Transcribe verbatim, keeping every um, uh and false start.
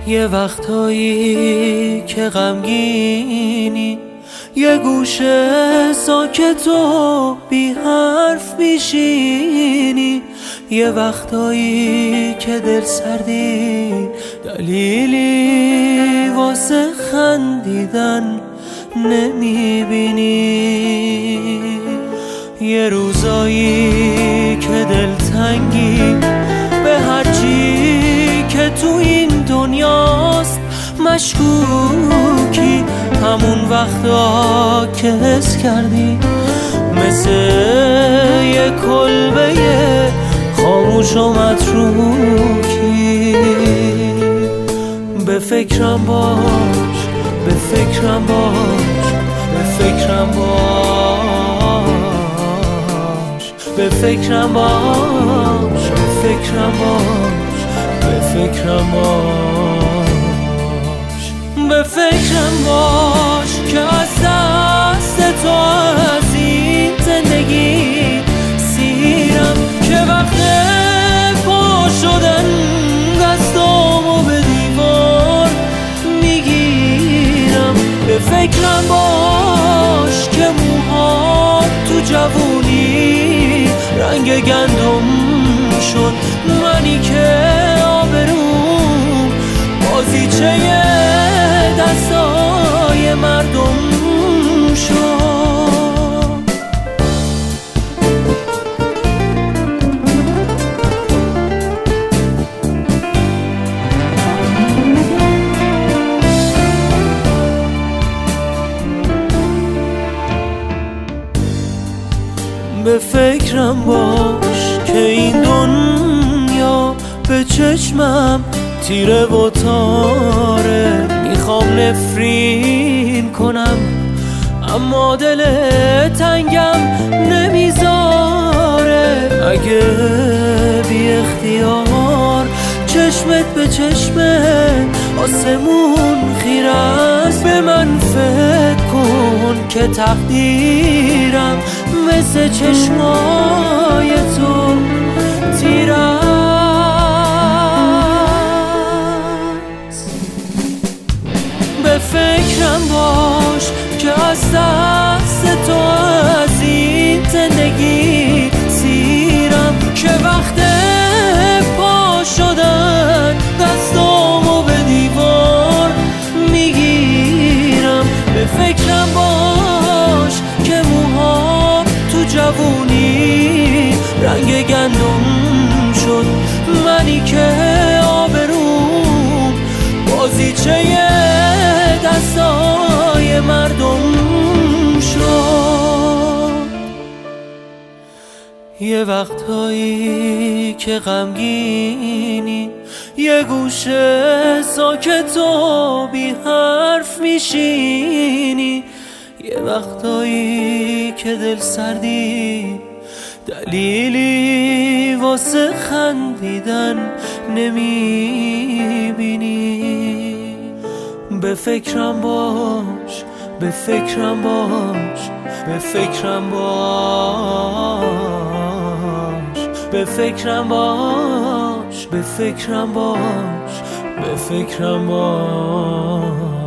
یه وقتایی که غمگینی، یه گوشه ساکت و بی حرف میشینی، یه وقتایی که دل سردی، دلیلی واسه خندیدن نمیبینی. یه روزایی که دلتنگی به هرچی که تو این دنیاست مشکوکی، همون وقتا که حس کردی مثل یه کلبه خاموش و متروکی. به فکرم باش، به فکرم باش، به فکرم باش، به فکرم باش، به فکرم باش، به فکرم باش، به فکرم باش که از دست تو از این زندگی سیرم، که وقت پا شدن دستامو به دیوار میگیرم. به فکرم باش که موهات تو جوونی رنگ گندم شد، منی که آبروم بازیچه دستای مردم شد. به فکرم باش که این دنیا به چشمم تیره و تاره، میخوام نفرین کنم اما دل تنگم نمیذاره. اگه بی اختیار چشمت به چشم آسمون خیره است، به من فکر کن که تقدیرم مثل چشمای تو تیره است. به فکرم باش که از دست تو از این زندگی سیرم، که وقت پا شدن دستامو به دیوار میگیرم. به فکرم باش که موها تو جوونی رنگ گندم شد، منی که آبروم بازیچه دستای مردم شد. یه وقتایی که غمگینی، یه گوشه ساکت و بی حرف میشینی، یه وقتایی که دل سردی، دلیلی واسه خندیدن نمیبینی. به فکرم باش، به فکرم باش، به فکرم باش، به فکرم باش، به فکرم باش، به فکرم باش.